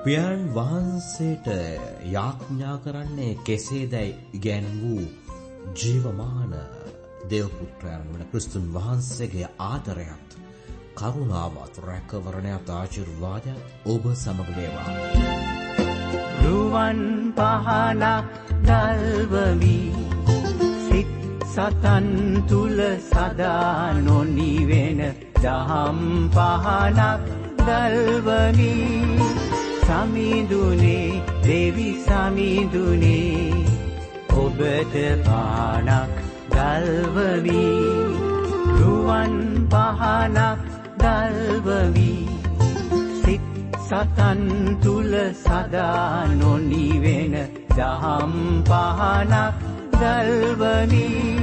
පියන් වහන්සේට යාඥා කරන්නේ කෙසේදයි ඉගැන් වූ ජීවමාන දේවපුත්‍රයන් වන ක්‍රිස්තුන් වහන්සේගේ ආදරයත් කරුණාවත් රැකවරණයත් ආශිර්වාදයත් ඔබ සමග වේවා. රුවන් පහනක් දල්වමි සිත් සතන් තුල සදා නොනිවෙන දහම් පහනක් දල්වමි සමිඳුනේ දෙවි සමිඳුනේ ඔබට පානක් දල්වමි රුවන් පහනක් දල්වමි සිත් සතන් තුල සදා නොනිවෙන දහම් පහනක් දල්වමි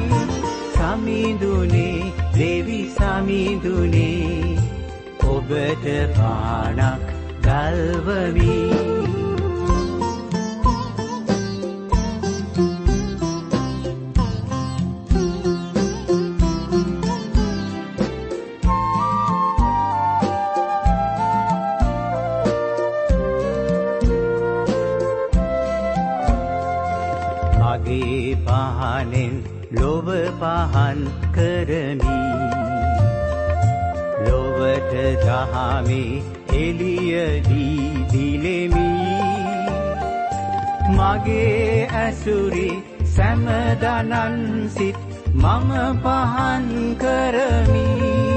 සමිඳුනේ දෙවි සමිඳුනේ ඔබට පානක් දල්වමි ලොව පහන් කරමි ලොවට දහමේ එළිය දී දිලෙමි මගේ ඇසුරේ සෑමදනන් සිත් මම පහන් කරමි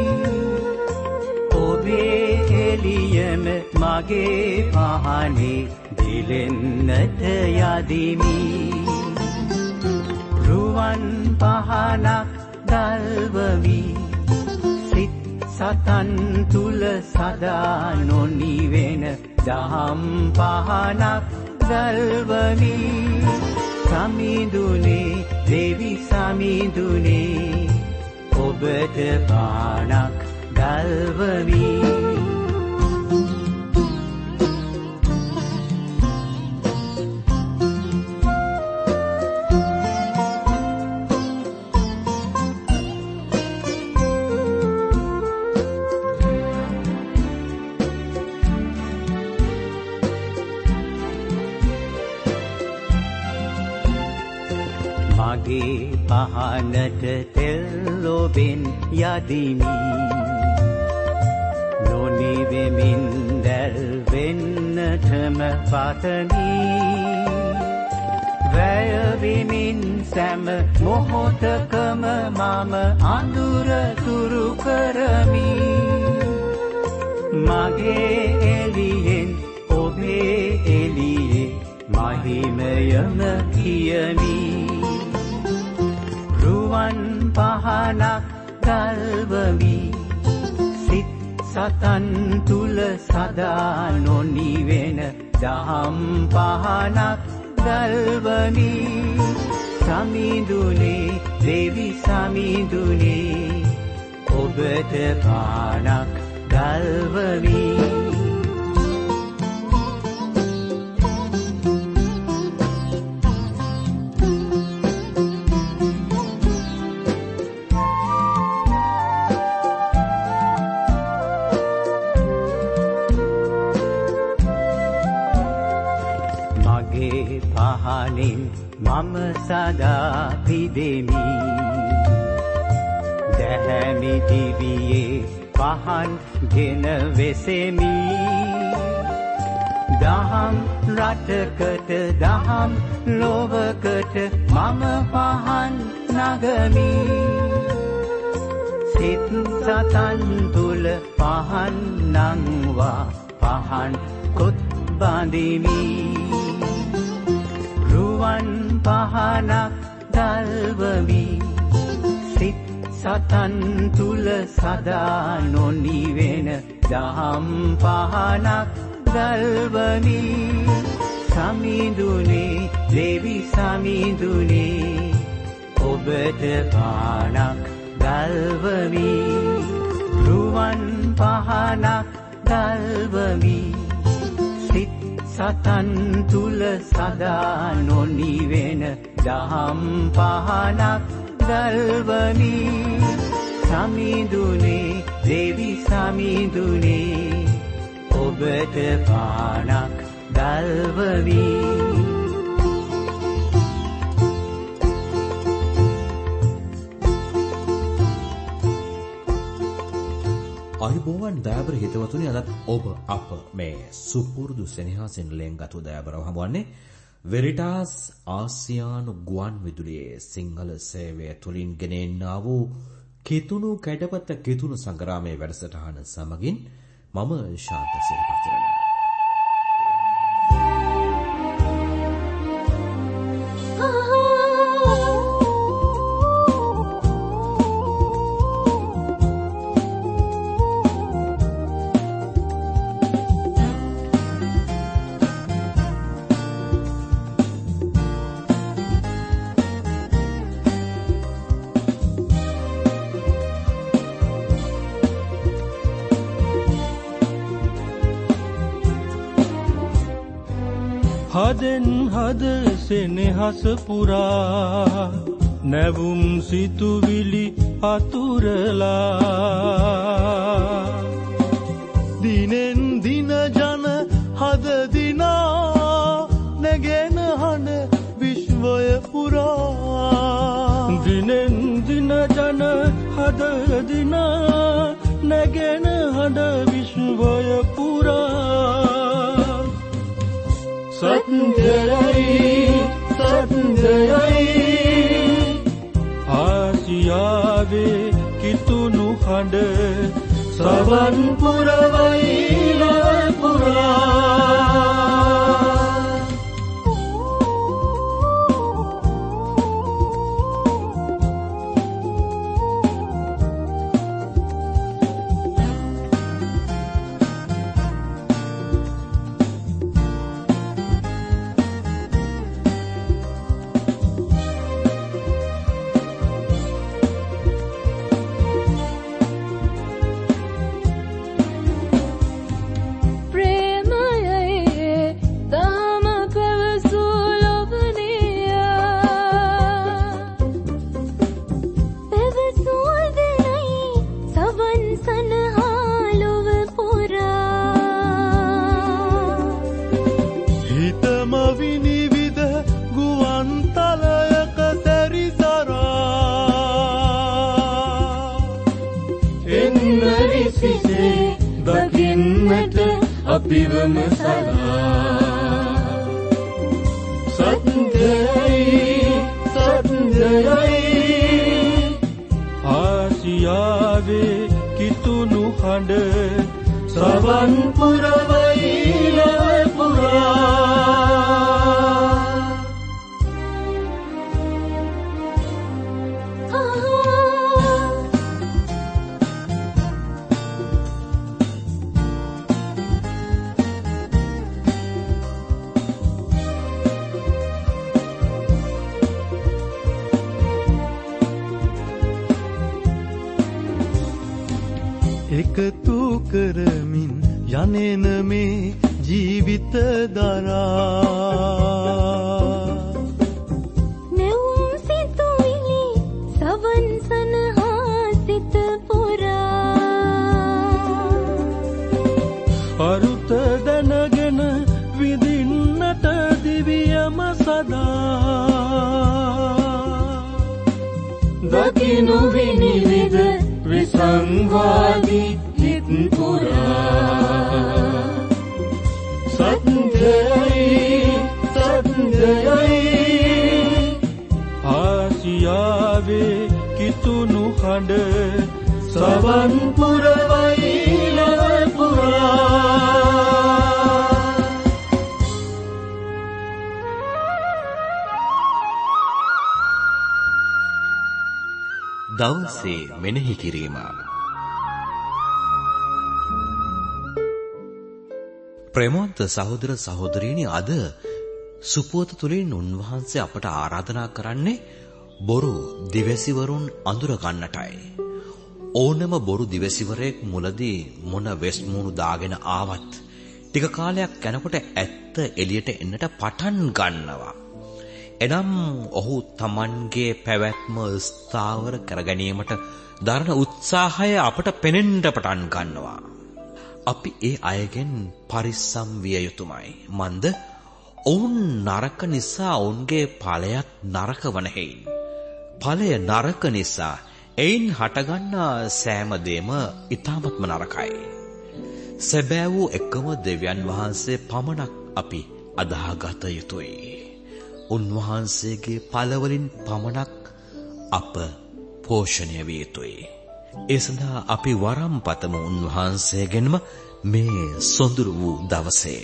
ඔබේ එළියම මගේ පහනේ දිලෙන්නට යදිමි රුවන් පහනක් දල්වමි සිත් සතන් තුල සදා නොනිවෙන දහම් පහනක් දල්වමි සමිඳුනේ දෙවි සමිඳුනේ ඔබට පානක් දල්වමි මගේ පහනට තෙල් ඔබෙන් යදිමි නොනිවෙමින් දැල් වෙන්නටම පතමි වැය වෙමින් සෑම මොහොතකම මම අඳුර දුරු කරමි මගේ එළියෙන් ඔබේ එළියේ මහිමයම කියමි රුවන් පහනක් දල්වමි සිත් සතන් තුල සදා නොනිවෙන දහම් පහනක් දල්වමි සමිඳුනේ දෙවි සමිඳුනේ ඔබට පානක් දල්වමි පහනින් මම සදා පිදෙමි දැහැමි දිවියේ පහන් ගෙන වෙසෙමි දහම් රටකට දහම් ලෝවකට මම පහන් නගමි සිත් සතන් තුල පහන් නංවා පහන් කොත් බඳිමි රුවන් පහනක් දල්වමි සිත් සතන් තුල සදා නොනිවෙන දහම් පහනක් දල්වමි සමිඳුනේ දෙවි සමිඳුනේ ඔබට පානක් දල්වමි රුවන් පහනක් දල්වමි සිත් සතන් තුල සදා නොනිවෙන දහම් පහනක් දල්වමි සමිඳුනේ දෙවි සමිඳුනේ ඔබට පානක් ගල්වමි. අයිබෝවන් දයාබර හිතවතුනි, අදත් ඔබ අප මේ සුපුරුදු සෙනෙහසින් ලෙන්ගතු දයාබරව හමුවන්නේ වෙරිටාස් ආසියානු ගුවන් විදුලියේ සිංහල සේවය තුලින් ගෙනෙන්නා වූ කිතුණු කැඩපත කිතුණු සංග්‍රාමයේ වැඩසටහන සමගින් මම ශාන්ත සිරිපතිරණ. හදෙන් හද සෙනෙහස පුරා නැවුම් සිතුවිලි අතුරලා දිනෙන් දින ජන හද දිනා නැගෙන හඬ විශ්වය පුරා දිනෙන් දින ජන හද දිනා නැගෙන හඬ විශ්වය පුරා සත්‍යයි ආසියාවේ කිතුණු හඬ සවන් පුරවයි පුරා අපිවම සදා සත්‍යයි ආසියාවේ කිතුණු හඬ සවන් පුරවයි පුරා එකතු කරමින් යන්නේන මේ ජීවිත දරා නැවුම් සිතුවිලි සවන් සනහා සිත පුරා අරුත දැනගෙන විඳින්නට දිවියම සදා දකිනු විනිවිද විසංවාදී හිත් පුරා සත්‍යයි ආසියාවේ කිතුණු හඬ සවන් පුරවයි පුරා දවසේ මෙනෙහි කිරීම. ප්‍රේමවන්ත සහෝදර සහෝදරීනි, අද සුපුවත තුලින් උන්වහන්සේ අපට ආරාධනා කරන්නේ බොරු දිවැසිවරුන් අඳුර ගන්නටයි. ඕනම බොරු දිවැසිවරයෙක් මුලදී මොන වෙස්මුණු දාගෙන ආවත් ටික කාලයක් යනකොට ඇත්ත එළියට එන්නට පටන් ගන්නවා. එනම් ඔහු Tamanගේ පැවැත්ම ස්ථාවර කර ගැනීමට දරන උත්සාහය අපට පෙනෙන්න පටන් ගන්නවා. අපි ඒ අයගෙන් පරිස්සම් විය යුතුමයි. මන්ද ඔවුන් නරක නිසා ඔවුන්ගේ ඵලයත් නරක වන හේයින්. ඵලය නරක නිසා එයින් හටගන්නා සෑම දෙම ඊ타මත්ම නරකයි. සැබෑ වූ එකම දෙවියන් වහන්සේ පමණක් අපි අදාහගත යුතුයි. උන්වහන්සේගේ ඵලවලින් පමණක් අප පෝෂණය විය යුතුයි. ඒ සඳහා අපි වරම් පතමු උන්වහන්සේගෙන්ම මේ සොඳුරු වූ දවසේ.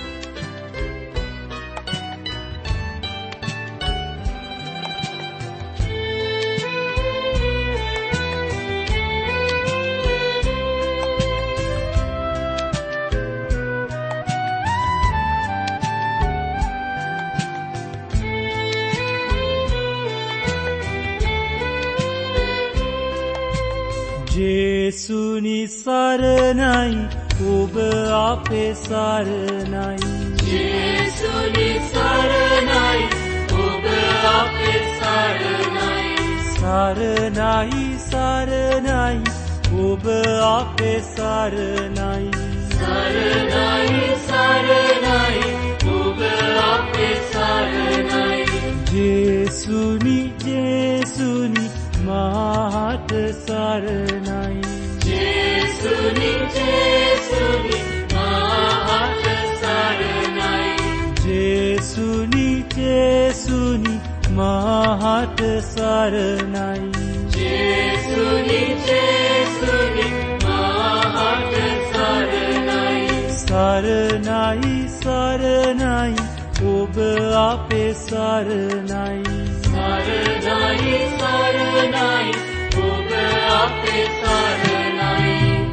ජේසුනි සරණයි ඔබ අපේ සරණයි. ජේසුනි සරණයි ඔබ අපේ සරණයි. සරණයි සරණයි ඔබ අපේ සරණයි. සරණයි සරණයි ඔබ අපේ සරණයි. ජේසුනි ජේසුනි මාහට සරණයි. ජේසුනි ජේසුනි මාහට සරණයි. ජේසුනි ජේසුනි මාහට සරණයි. ජේසුනි ජේසුනි මාහට සරණයි. සරණයි සරණයි ඔබ අපේ සරණයි. සරණයි සරණයි ඔබ අපේ සරණයි.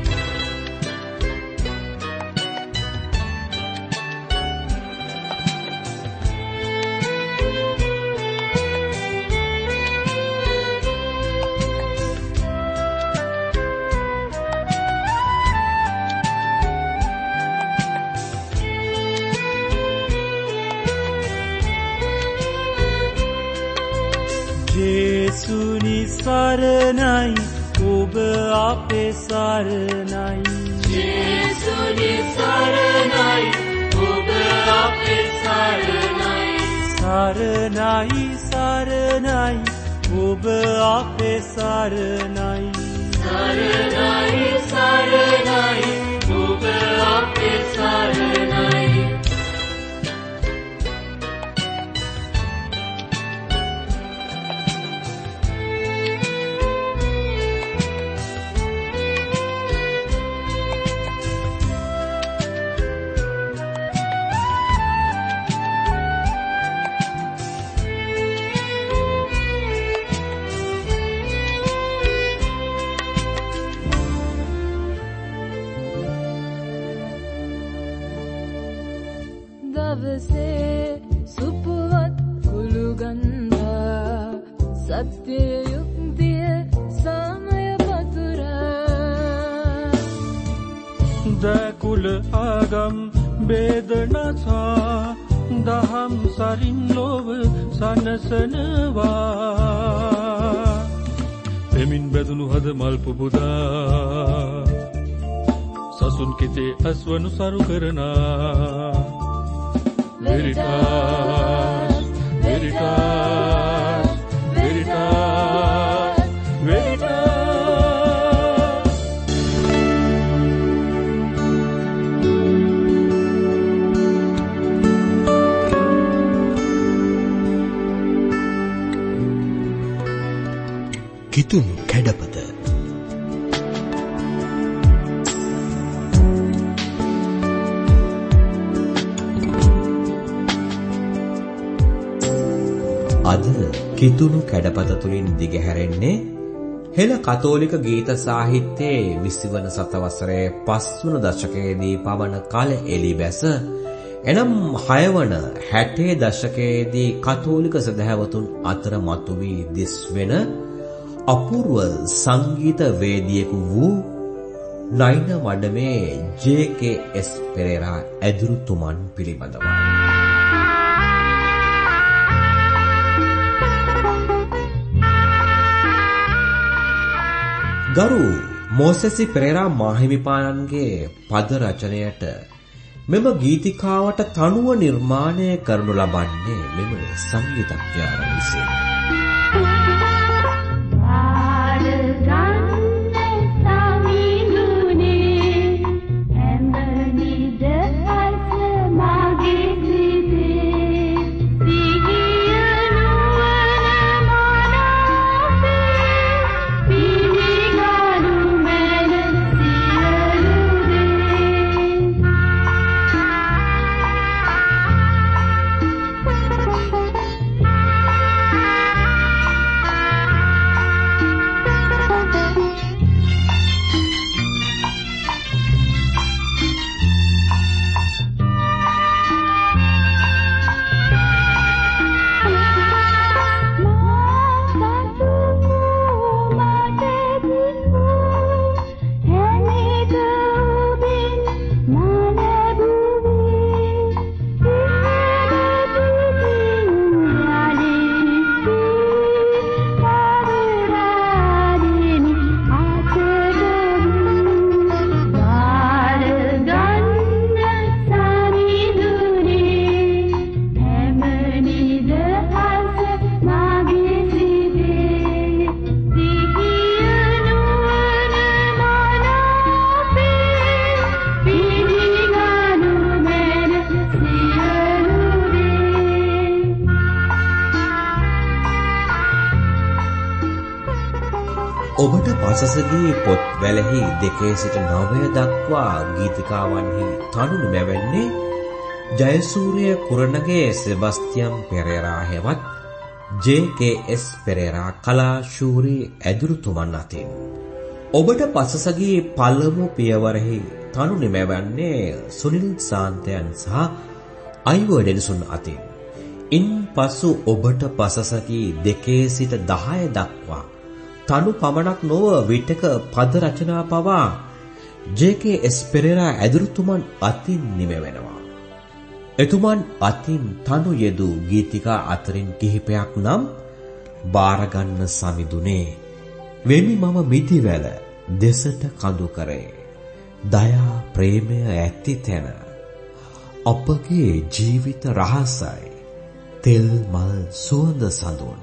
ජේසුනි සරණයි ඔබ අපේ සරණයි. ජේසුනි සරණයි ඔබ අපේ සරණයි. සරණයි සරණයි ඔබ අපේ සරණයි. සරණයි සරණයි ඔබ අපේ සරණයි. දවසේ සුපුවත් කුළුගන්ධා සත්‍ය යුක්තිය සමය පතුරා දකුල ආගම් බේදනසා දහම් සරින් ලොව සනසනවා. එමින් බැදුණු හද මල් පුබුදා සසුන් කිතේ අස්වනු සරු කරනා. Veritas, Veritas, Veritas, Veritas. කිතුණු කැඩපත. අද කිතුණු කැඩපත තුලින් දිගහැරෙන්නේ හෙළ කතෝලික ගීත සාහිත්‍යයේ 20 වන සතවසරේ 5 වන දශකයේදී පවන කල එළිබැස එනම් 6 වන 60 දශකයේදී කතෝලික සදහැවතුන් අතර මතුවී දිස්වෙන අපූර්ව සංගීත වේදිකයෙකු වූ නයින වඩමේ ජේ.කේ.එස්. පෙරේරා ඇදුරුතුමන් පිළිබඳවයි. ගරු මොසෙසි පෙරේරා මාහිමිපාණන්ගේ පද රචනයට මෙම ගීතිකාවට තනුව නිර්මාණය කරනු ලබන්නේ මෙම සංගීතඥයාණන් විසින්. ඔබට පසසගේ පොත් වැලෙහි 2 සිට 9 දක්වා ගීතිකාවන්හි තනු නිමැවෙන්නේ ජයසූරිය කුරණගේ සෙබස්තියන් පෙරේරා හෙවත් ජේ.කේ.එස්. පෙරේරා කලාශූරී ඇදුරුතුමන් අතින්. ඔබට පසසගේ පළමු පියවරෙහි තනු නිමැවන්නේ සුනිල් සාන්තයන් සහ අයිවර් ඩෙනිසන් අතින්. ඉන්පසු ඔබට පසසගේ 2 සිට 10 දක්වා තනු පමණක් නොව විටක පද රචනා පවා ජේ.කේ.එස්. පෙරේරා ඇදුරුතුමන් අතින් නිමැවෙනවා. එතුමන් අතින් තනු යෙදූ ගීතිකා අතරින් කිහිපයක් නම් බාරගන්න සමිඳුනේ, වෙමි මම මිදිවැල දෙසට කඳු කරේ, දයා ප්‍රේමය ඇති තැන, අපගේ ජීවිත රහසයි, තෙල් මල් සුවඳ සඳුන්,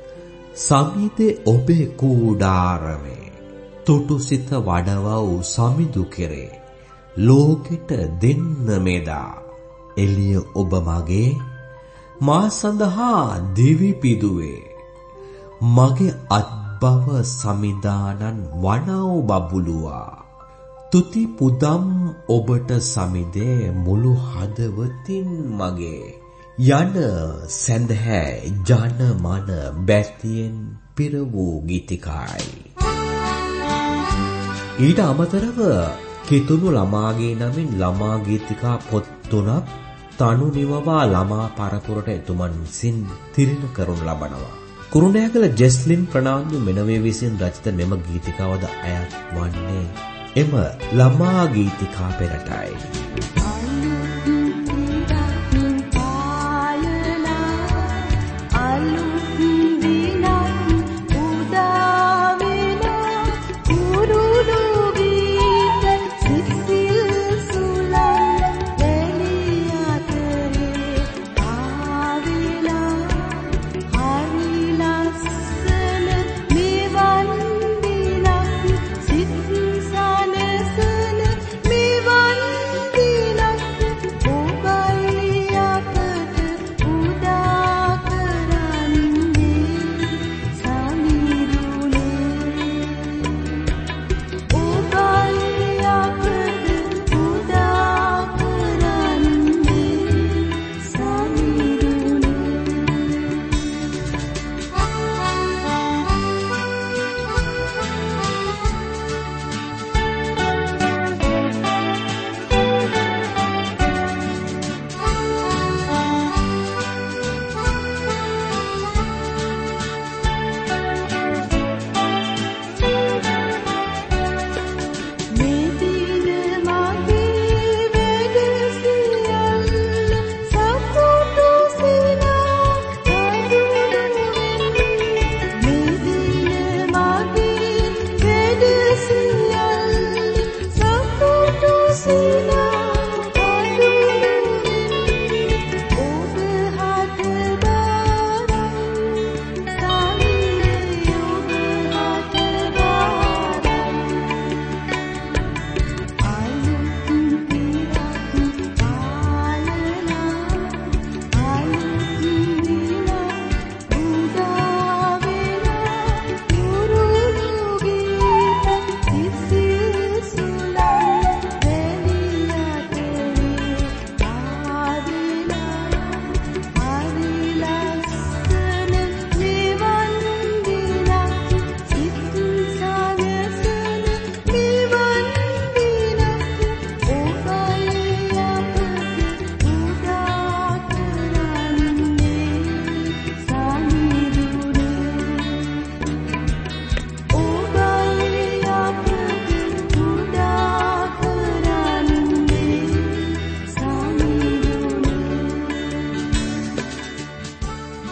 සමිදේ ඔබේ කූඩාරමේ, තුටුසිත වඩවව් සමිඳු කෙරේ, ලෝකෙට දෙන්න මෙදා, එළිය ඔබ මගේ, මා සඳහා දිවි පිදුවේ, මගේ අත්බව සමිදානන් වනව් බබළුවා, තුති පුදම් ඔබට සමිදේ මුළු හදවතින් මගේ, යන සැඳහැ ජන මන බැතියෙන් පිර වූ ගීතිකායි. ඊට අමතරව කිතුණු ළමාගේ නමින් ළමා ගීතිකා පොත් 3ක් තනු නිමවා ළමා පරපුරට එතුමන් විසින් තිරින කරනු ලබනවා. කුරුණෑගල ජෙස්ලින් ප්‍රනාන්දු මෙනවේ විසින් රචිත මෙම ගීතිකාවද අයත් වන්නේ එම ළමා ගීතිකා පෙරටයි. Thank you.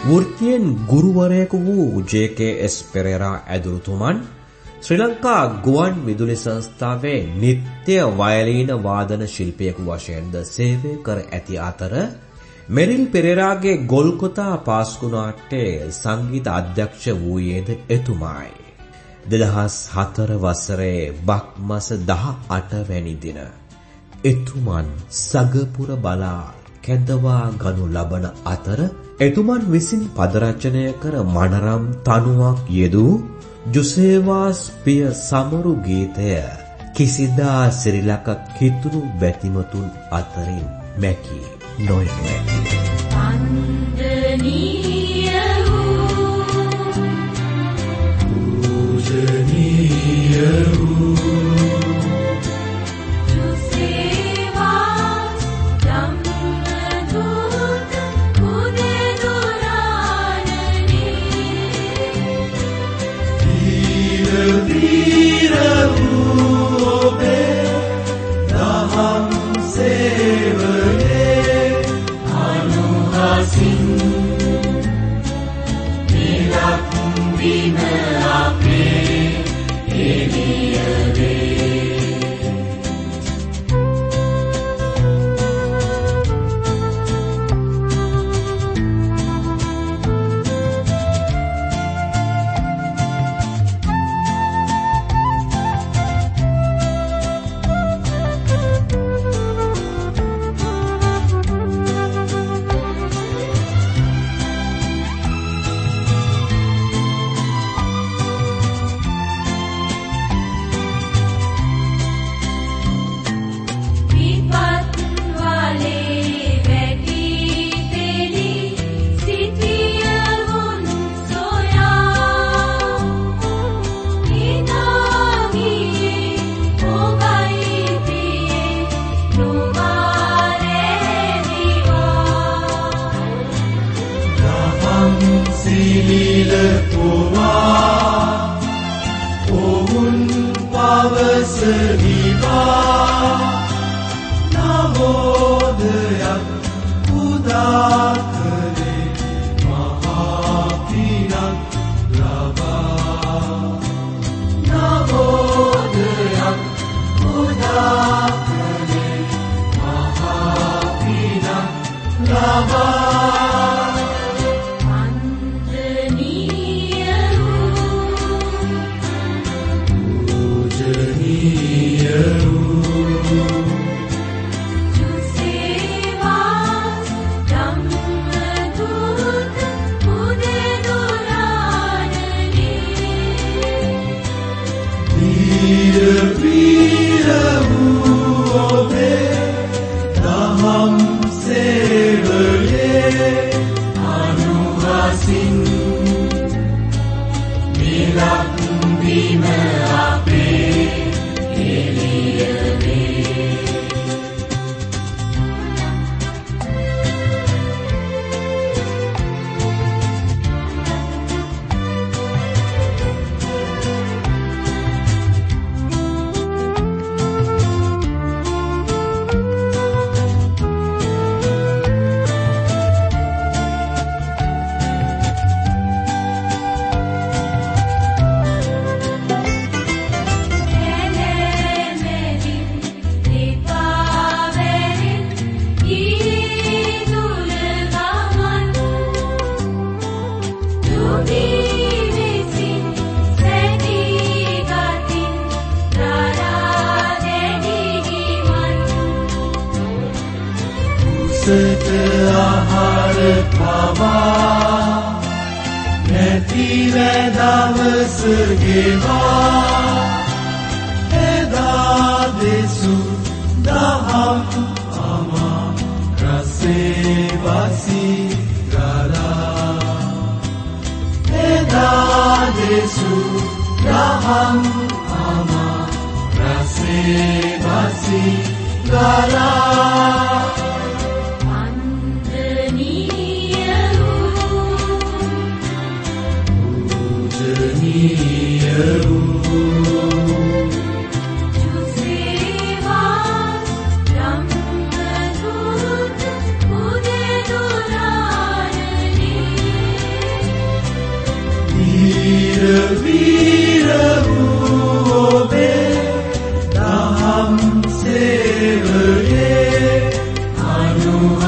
වෘත්තියෙන් ගුරුවරයෙකු වූ ජේ.කේ.එස්. පෙරේරා ඇදුරුතුමන් ශ්‍රී ලංකා ගුවන් විදුලි සංස්ථාවේ නිත්‍ය වයලීන වාදන ශිල්පියෙකු වශයෙන්ද සේවය කර ඇති අතර මෙරිල් පෙරේරාගේ ගොල්කොතා පාස්කු නාට්‍යයේ සංගීත අධ්‍යක්ෂ වූයේද එතුමායි. 2004 වසරේ බක් මාස 18 වැනි දින එතුමන් සගපුර බලා කැඳවා ගනු ලබන අතර එතුමන් විසින් පද රචනය කර මනරම් තනුවක් යෙදූ ජුසේවාස් පිය සමරු ගීතය කිසිදා සිරිලක කිතුරු බැතිමතුන් අතරින් මැකී නොයැති. වන්දනීය වූ පූජනීය වූ ජුසේවාස් ධම්මදූත උදෙදුරාණනී වීර වූ ඔබේ දහම් සේවයේ අනුහසින් නිලක් බිම අපේ එළියවේ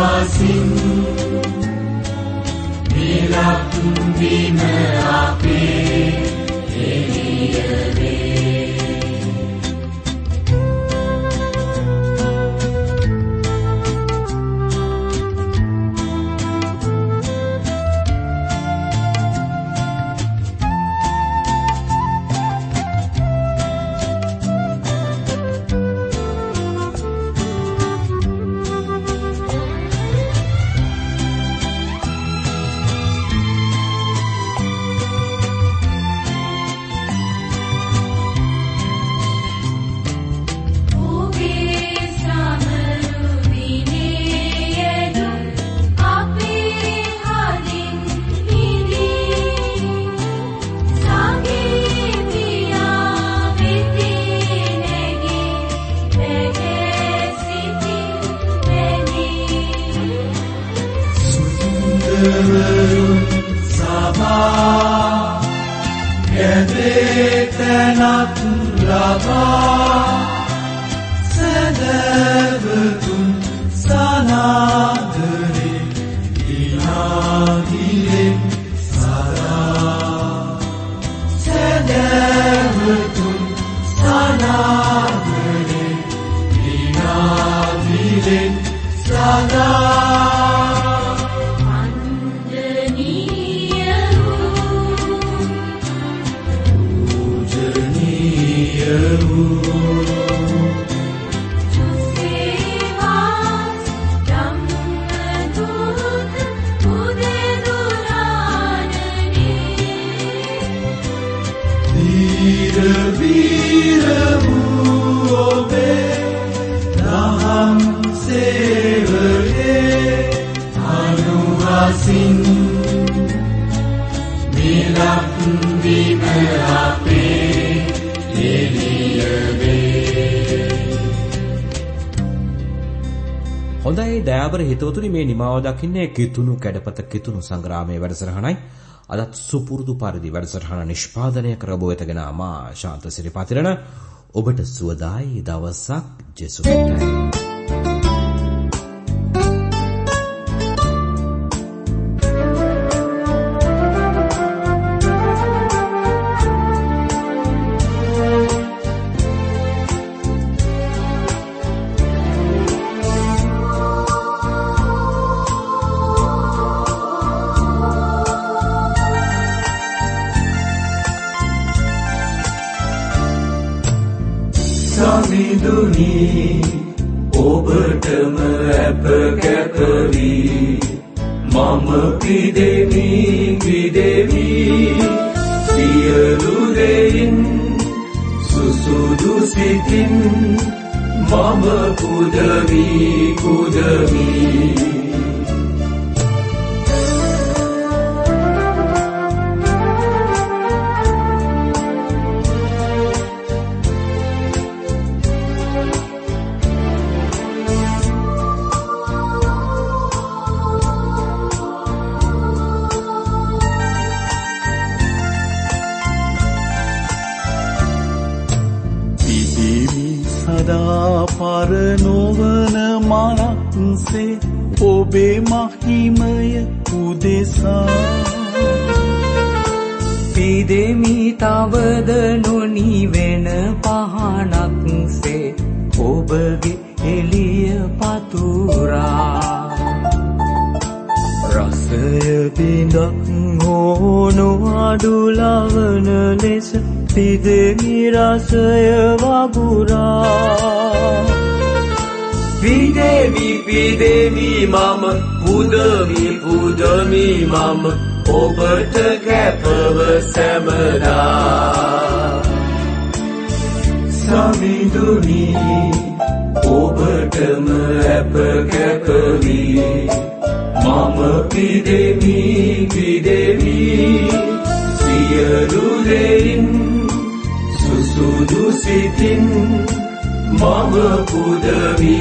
අනුහසින් මිලක් බිම අපේ එළිය වේ. හොඳයි දයාබර හිතවතුනි මේ නිමාව දකින්නේ කිතුණු කැඩපත කිතුණු සංග්‍රාමයේ වැඩසටහනයි. අදත් සුපුරුදු පරිදි වැඩසටහන නිෂ්පාදනය කරබෝ වෙතගෙන මා ශාන්ත සිරිපාතිරණ ඔබට සුවදායි දවසක් ජෙසුස්ටයි. ඔබටම අප කැපවි මම පිදෙමි සියලු දෙයින් සුසුදු සිතින් මම පුදමි පරනොවන මනක්සේ ඔබේ මහිමය උදෙසා පිදෙමි තවද නොනිවෙන පහනක්සේ ඔබගේ එළිය පතුරා රසය බිඳක් හෝ නොඅඩුලවන ලෙස පිදෙමි රසය වගුරා පිදෙමි මම පුදමි මම ඔබට කැපව සැමදා සමිඳුනි ඔබටම අප කැපවි මම පිදෙමි සියලු දෙයින් සුසුදු සිතින් මම පුදමි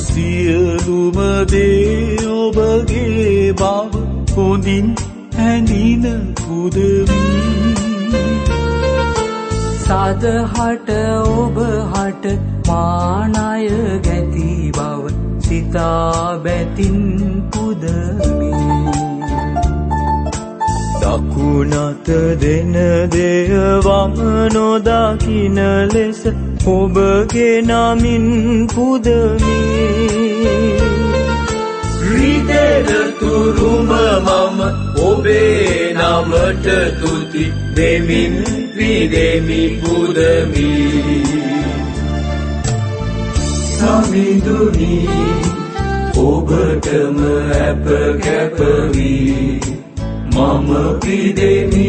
සියලුම දේ ඔබගේ බව හොඳින් හැඳින පුදමි සදහට ඔබ හට මානය ගැති බව සිතා බැතින් පුදමි දකුණත දෙන දෙය වම නොදකින ලෙස ඔබගේ නමින් පුදමි රිදෙන තුරුම මම ඔබේ නමට තුති දෙමින් විදෙමි පුදමි සමිඳුනි ඔබටම අප කැපවි මම විදෙමි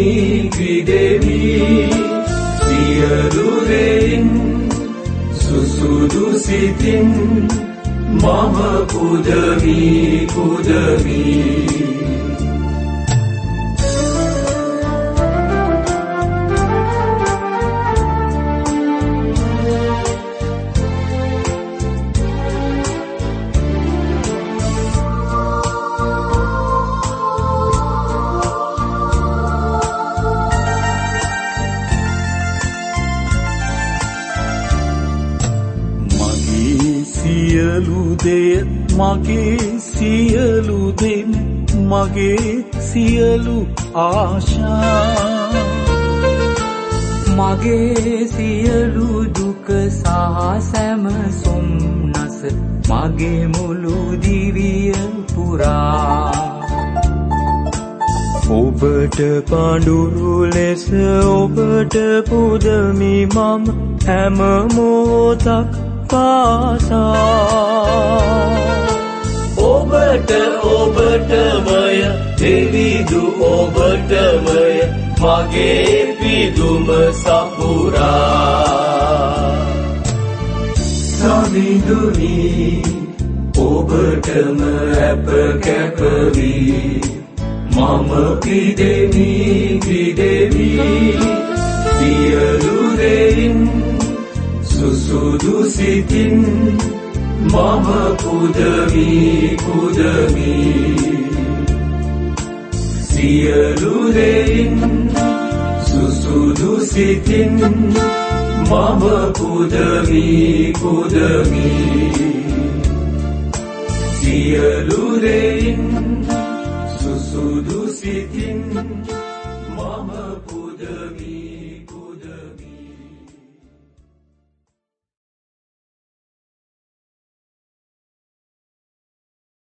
සියලු දෙයින් සුසුදු සිතින් මම පුදමි මගේ සියලු දෙන මගේ සියලු ආශා මගේ සියලු දුක සහ සැම සොම්නස මගේ මුළු දිවිය පුරා ඔබට පඳුරු ලෙස ඔබට පුදමි මම හැම මොහොතක් ඔබටමය දෙවිදු ඔබටමය මගේ පිදුම සපුරා සමිඳුනි ඔබටම අප කැපවි මම පිදෙමි සියලු දෙයින් සුසුදු සිතින් මම පුදමි සියලු දෙයින් සුසුදු සිතින් මම පුදමි සියලු දෙයින් සුසුදු සිතින් මම